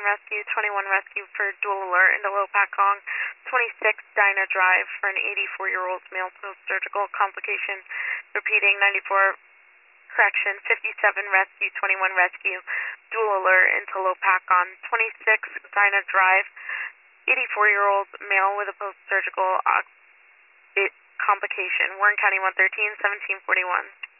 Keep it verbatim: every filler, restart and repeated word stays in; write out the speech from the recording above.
rescue, twenty-one rescue for dual alert into Lopakong, twenty-six Dinah Drive for an eighty-four-year-old male post-surgical complication. Repeating, ninety-four, correction, fifty-seven rescue, twenty-one rescue, dual alert into Lopakong, twenty-six Dinah Drive, eighty-four-year-old male with a post-surgical uh, complication. Warren County one thirteen, seventeen forty-one.